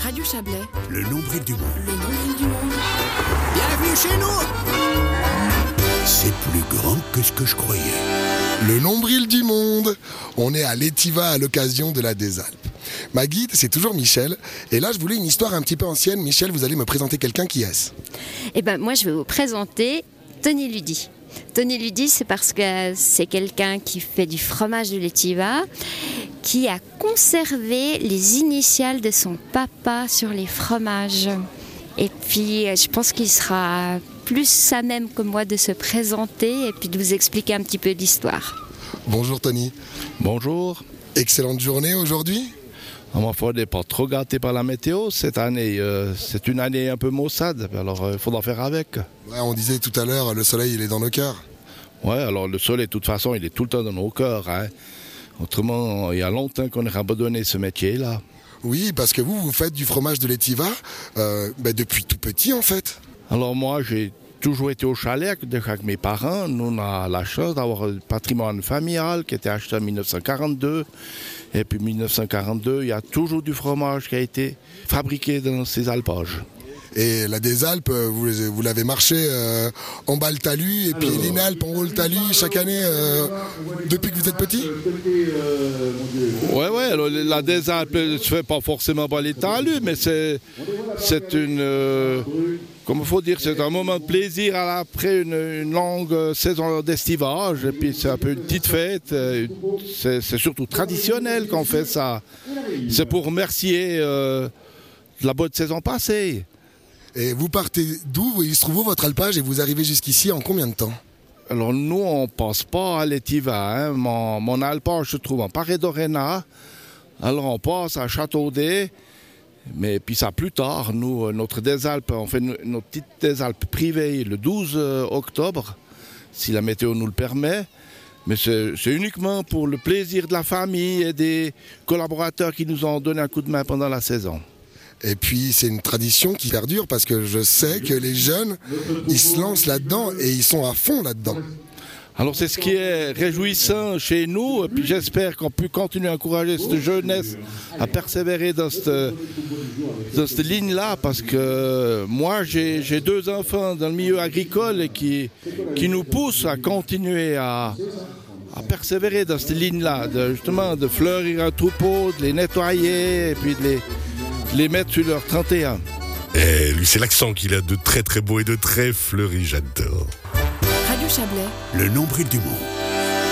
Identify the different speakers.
Speaker 1: Radio Chablais.
Speaker 2: Le nombril du monde.
Speaker 1: Le nombril du monde.
Speaker 2: Bienvenue chez nous. C'est plus grand que ce que je croyais.
Speaker 3: Le nombril du monde. On est à l'Étiva à l'occasion de la des Alpes. Ma guide, c'est toujours Michel. Et là, je voulais une histoire un petit peu ancienne. Michel, vous allez me présenter quelqu'un. Qui est-ce ?
Speaker 4: Eh ben, moi, je vais vous présenter Tony Ludi. Tony Ludi, c'est parce que c'est quelqu'un qui fait du fromage de l'Étiva, qui a conservé les initiales de son papa sur les fromages. Et puis, je pense qu'il sera plus à même que moi de se présenter et puis de vous expliquer un petit peu l'histoire.
Speaker 3: Bonjour Tony.
Speaker 5: Bonjour.
Speaker 3: Excellente journée aujourd'hui.
Speaker 5: Ma foi, on n'est pas trop gâté par la météo cette année. C'est une année un peu maussade, alors il faudra faire avec.
Speaker 3: Ouais, on disait tout à l'heure, le soleil, il est dans nos cœurs.
Speaker 5: Ouais, alors le soleil, de toute façon, il est tout le temps dans nos cœurs. Hein. Autrement, il y a longtemps qu'on aurait abandonné ce métier-là.
Speaker 3: Oui, parce que vous faites du fromage de l'Étiva depuis tout petit, en fait.
Speaker 5: Alors moi, j'ai toujours été au chalet avec mes parents. Nous, on a la chance d'avoir un patrimoine familial qui a été acheté en 1942. Et puis 1942, il y a toujours du fromage qui a été fabriqué dans ces alpages.
Speaker 3: Et la des Alpes, vous l'avez marché en bas le talus, et puis l'Inalpe en haut le talus chaque année depuis que vous êtes petit.
Speaker 5: Ouais, alors la des Alpes ne se fait pas forcément par les talus, mais c'est une... Comme il faut dire, c'est un moment de plaisir après une longue saison d'estivage. Et puis c'est un peu une petite fête. C'est surtout traditionnel qu'on fait ça. C'est pour remercier la bonne saison passée.
Speaker 3: Et vous partez d'où ? Il se trouve où votre alpage et vous arrivez jusqu'ici en combien de temps ?
Speaker 5: Alors nous, on ne passe pas à l'Étiva. Hein. Mon alpage se trouve en Paray-d'Orena. Alors on passe à Châteaudet. Mais puis ça plus tard, nous, notre des Alpes, on fait notre petite des Alpes privée le 12 octobre, si la météo nous le permet. Mais c'est uniquement pour le plaisir de la famille et des collaborateurs qui nous ont donné un coup de main pendant la saison.
Speaker 3: Et puis c'est une tradition qui perdure parce que je sais que les jeunes, ils se lancent là-dedans et ils sont à fond là-dedans.
Speaker 5: Alors c'est ce qui est réjouissant chez nous, et puis j'espère qu'on peut continuer à encourager cette jeunesse à persévérer dans cette ligne-là, parce que moi j'ai 2 enfants dans le milieu agricole et qui nous poussent à continuer à persévérer dans cette ligne-là, justement de fleurir un troupeau, de les nettoyer et puis de les mettre sur leur 31.
Speaker 6: Et lui, c'est l'accent qu'il a de très très beau et de très fleuri, j'adore.
Speaker 1: Radio Chablais.
Speaker 2: Le nombril du monde.